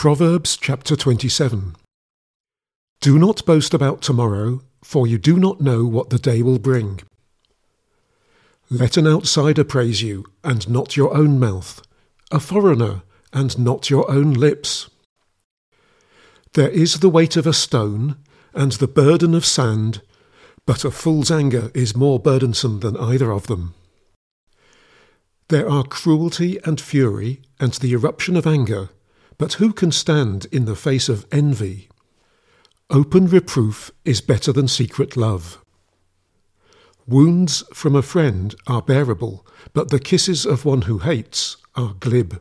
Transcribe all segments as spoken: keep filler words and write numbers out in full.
Proverbs chapter twenty-seven. Do not boast about tomorrow, for you do not know what the day will bring. Let an outsider praise you, and not your own mouth, a foreigner, and not your own lips. There is the weight of a stone, and the burden of sand, but a fool's anger is more burdensome than either of them. There are cruelty and fury, and the eruption of anger, but who can stand in the face of envy? Open reproof is better than secret love. Wounds from a friend are bearable, but the kisses of one who hates are glib.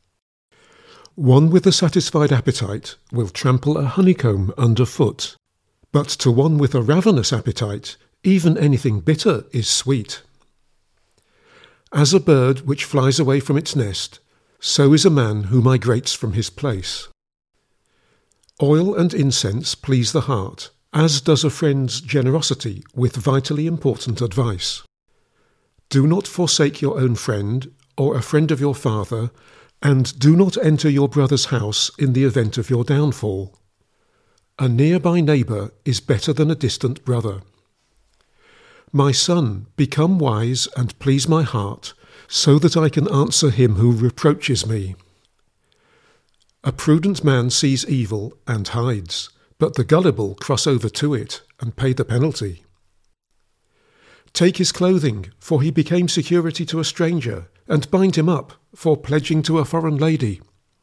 One with a satisfied appetite will trample a honeycomb underfoot, but to one with a ravenous appetite, even anything bitter is sweet. As a bird which flies away from its nest, so is a man who migrates from his place. Oil and incense please the heart, as does a friend's generosity with vitally important advice. Do not forsake your own friend, or a friend of your father, and do not enter your brother's house in the event of your downfall. A nearby neighbour is better than a distant brother. My son, become wise and please my heart, so that I can answer him who reproaches me. A prudent man sees evil and hides, but the gullible cross over to it and pay the penalty. Take his clothing, for he became security to a stranger, and bind him up, for pledging to a foreign lady.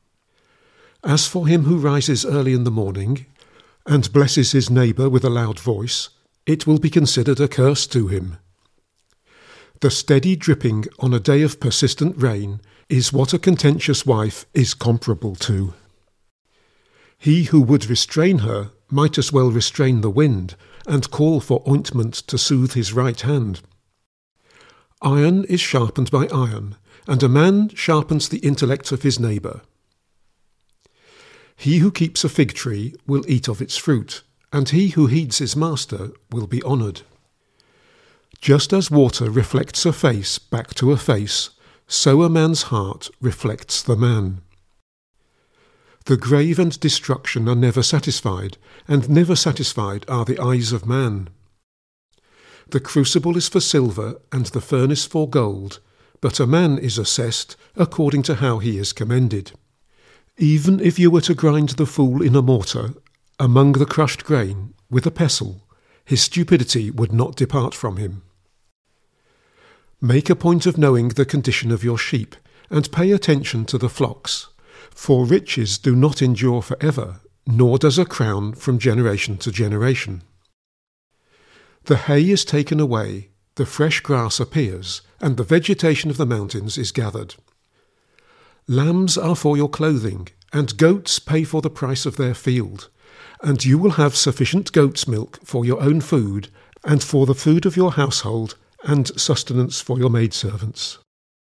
As for him who rises early in the morning, and blesses his neighbour with a loud voice, it will be considered a curse to him. The steady dripping on a day of persistent rain is what a contentious wife is comparable to. He who would restrain her might as well restrain the wind and call for ointment to soothe his right hand. Iron is sharpened by iron, and a man sharpens the intellect of his neighbour. He who keeps a fig tree will eat of its fruit, and he who heeds his master will be honoured. Just as water reflects a face back to a face, so a man's heart reflects the man. The grave and destruction are never satisfied, and never satisfied are the eyes of man. The crucible is for silver, and the furnace for gold, but a man is assessed according to how he is commended. Even if you were to grind the fool in a mortar, among the crushed grain, with a pestle, his stupidity would not depart from him. Make a point of knowing the condition of your sheep, and pay attention to the flocks, for riches do not endure for ever, nor does a crown from generation to generation. The hay is taken away, the fresh grass appears, and the vegetation of the mountains is gathered. Lambs are for your clothing, and goats pay for the price of their field, and you will have sufficient goat's milk for your own food, and for the food of your household, and sustenance for your maidservants.